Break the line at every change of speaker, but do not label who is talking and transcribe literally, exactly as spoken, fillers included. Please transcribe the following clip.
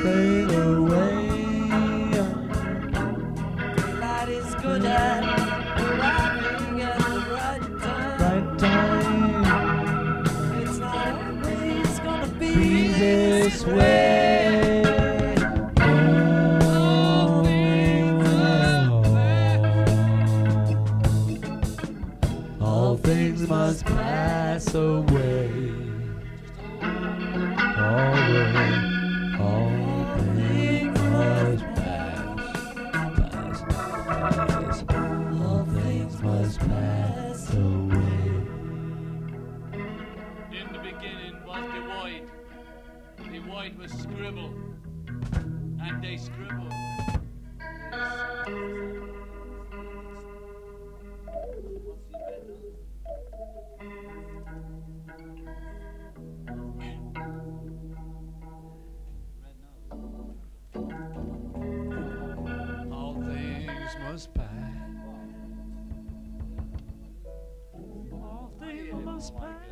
fade away.
Light is good at arriving at the right time.
Right time.
It's not always gonna be,
Be this way. All things must pass away. All, all things must pass, pass, pass. All things must pass away.
In the beginning was the white. The white was scribble. And they scribbled.
All things must pass. All things must pass.